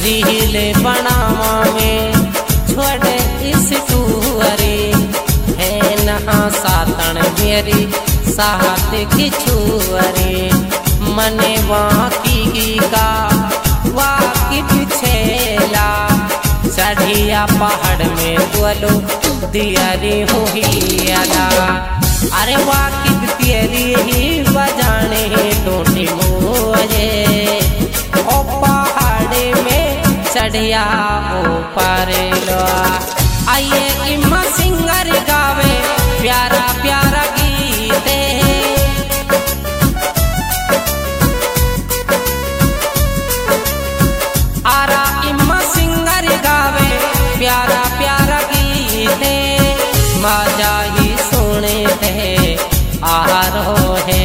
reel बनावा में छोड़े इस टूअरे है नहा सातन मेरी साथ किछुअरे मने वाकी का वाकिफ छेला चढ़िया पहाड़ में बोलो दियारी हुई अदा अरे वाकिफ तेरी ही बजाने टोटी मुझे ओ पहाड़ में चढ़िया ऊपर लो आइए इम्मा सिंगर गावे प्यारा प्यारा गीते आरा इम्मा सिंगर गावे प्यारा प्यारा गीते मजा ही सुने थे आरो है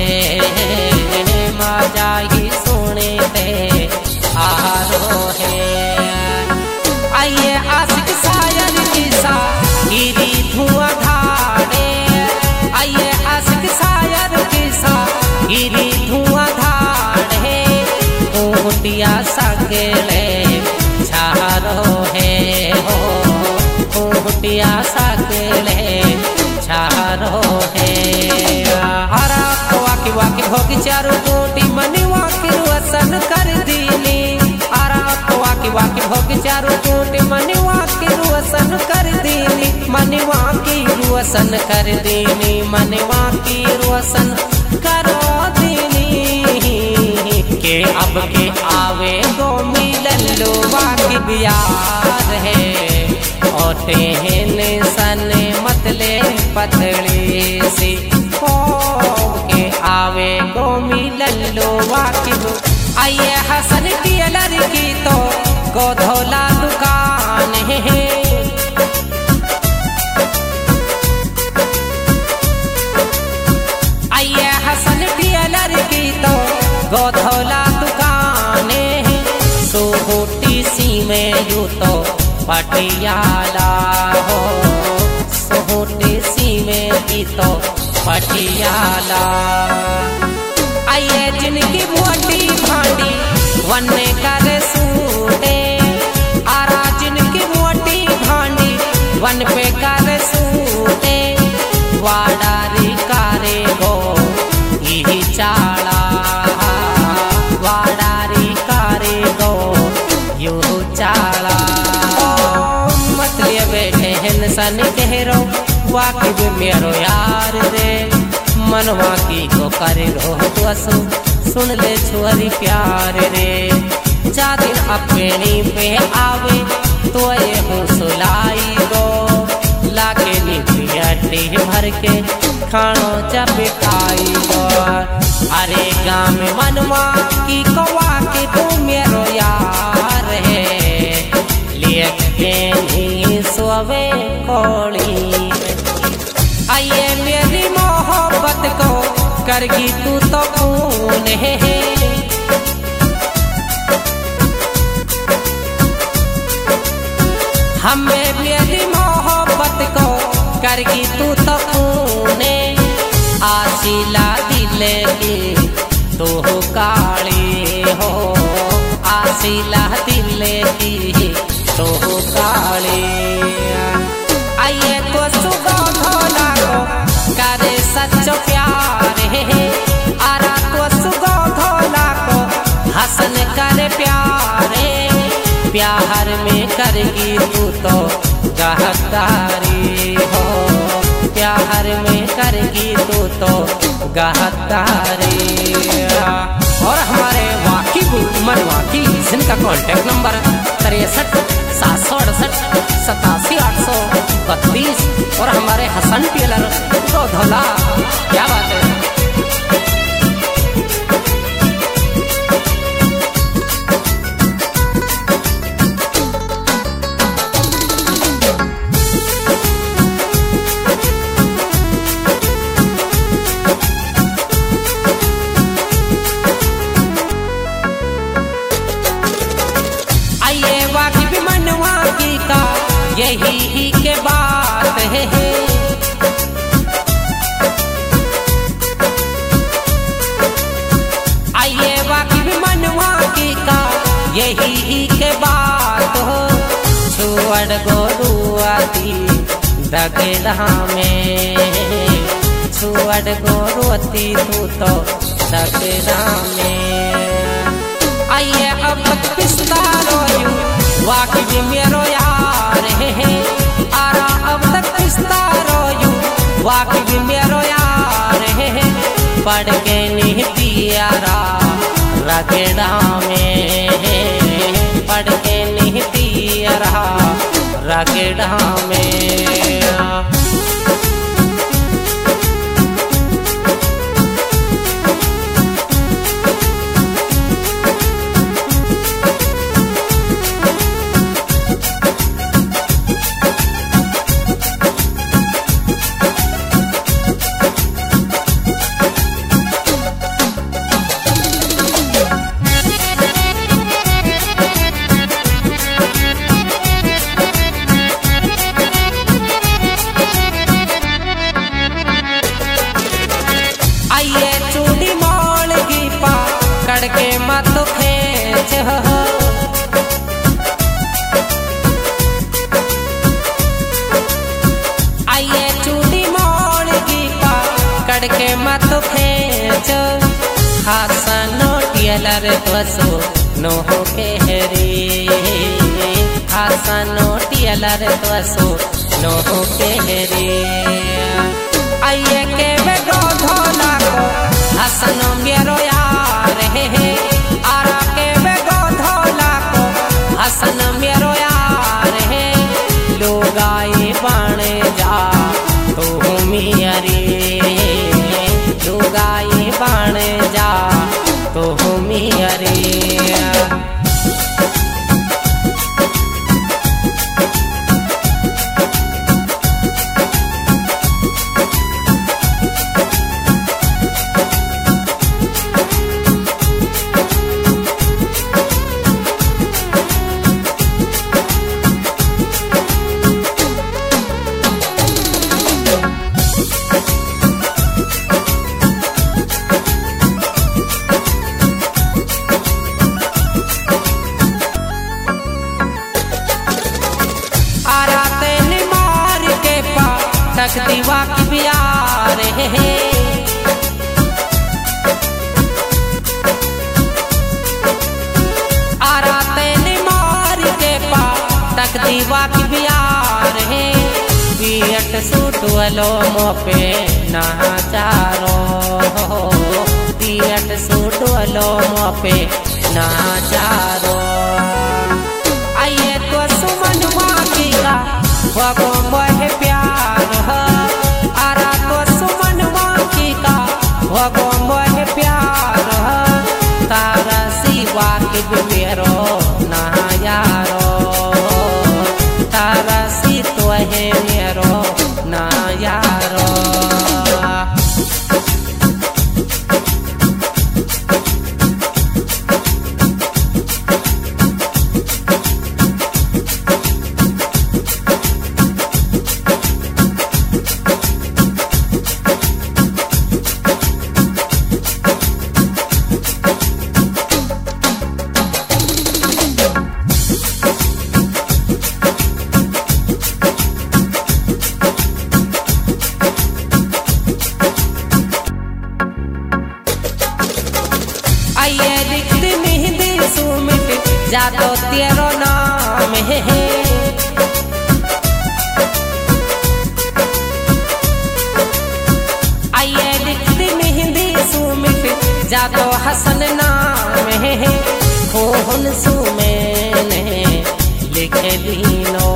मजा ही सुने थे आरो है आइए आशिक शायर किसा गिरी धुआं धाड़े आइए आशिक शायर किसा गिरी धुआं धाड़े ऊटिया सकेले छारो है हो ऊटिया सकेले छारो है हरा वाकी वाकी भोगी चारू कोटी मनी वाकी रुअसन कर दीनी हरा वाकी वाकी भोगी चारू कोटी मनी वाकी रुअसन कर दीनी मनी वाकी रुअसन कर दीनी मनी वाकी रुअसन करो दीनी के अब के आवे गो मिलन लो वाकी बियार है ओटे हैं सन मतले पतली सी हो के आवे गो मिलन लो वाकिब आइए हसन टेलर की तो गोधौला दुकान है आइए हसन टेलर की तो गोधौला दुकान है सोहोटी सी में यू तो पटियाला हो सोहोटी सी में की तो पटियाला आइए जिनकी मोटी भांडी वन्ने करे सूटे आरा जिनकी मोटी भांडी वन पे करे सूटे वाडारी कारे गो यही चाला वाडारी कारे गो यू चाला मतले बैठे हैं सन कह वाकिब मेरो यार रे मनवा की को करे रो तो सुन ले छोरी प्यार रे जा दिन अपनी पे आवे तो ये हूँ सुलाई गो लाके निपियटी भर के खानो जब खाई गो अरे गाँव में मनवा की को वाकिब मेरो यार है लिए नहीं सोवे कोड़ी आइए मेरी मोहब्बत को करगी तू तो कौन है हमें मेरी मोहब्बत को करगी तू तो कौन आशिला दिल की तो काली हो आशिला दिल की तो काली आइए को सुबह धोला को करे सच्चो प्यार है आरा को सुबह धोला को हसन करे प्यारे प्यार में करगी तू तो गहदारी हो प्यार में करगी तू तो गहदारी और हमारे वाकिब उमर वाकी जिनका कॉन्टेक्ट नंबर 63 787 8832 और हमारे हसन टेलर गोधौला क्या बात है यही के बात है यही के बात हो छुअड़ गोरुआती दगड़ा में छुअड़ गोरुआती तू तो दगड़ा में आइए अब तक पिसता रोयू वाकिफ मेरो यार है आरा अब तक पिसता रोयू वाकिफ मेरो यार है पढ़ के नहीं पियारा रगड़ा में पढ़ के नहीं पियारा रगड़ा में के मत खेच आइए चूड़ी मोड़ की पकड़ के मत खेच हासनो टियलर त्वसो नोहो के हरी हासनो टियलर त्वसो नोहो के हरी आइए के बेगो धोला को हसनो मेरो यार है आरा के बेगो धोला को हसन मेरो यार है लोग आए बाणे जा तो मियारी लोग आए बाणे जा तो मियारी दीवा की प्यार है आरा तेने मार के पा तक दीवा की प्यार है बियट सूट वालो मोपे नाचारो बियट सूट वालो मोपे नाचारो आइए तो सुमन वाकी का वगो मोहे प्यार आरा तो सुमन वाकी का वगो मोहे प्यार तारा सिवा के मेरो ना यारो तारा सी तो है मेरो ना यारो आइए लिखती मेहंदी सुमिट जातो तेरो नाम है आइए लिखती मेहंदी सुमिट जातो हसन नाम है खून सुमैने लिख लीनो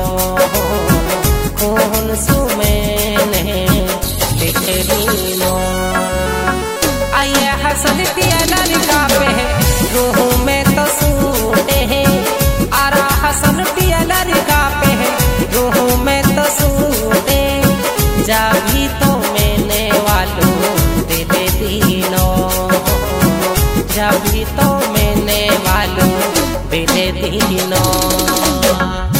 खून सुमैने लिख लीनो आइए हसन टियलर का पे रूह में तो सूटे हैं आरा हसन टियलर का पे रूह में तो सूटे जा भी तो मैंने वालों दिल दीनों जा भी तो मैंने वालों दिल दीनों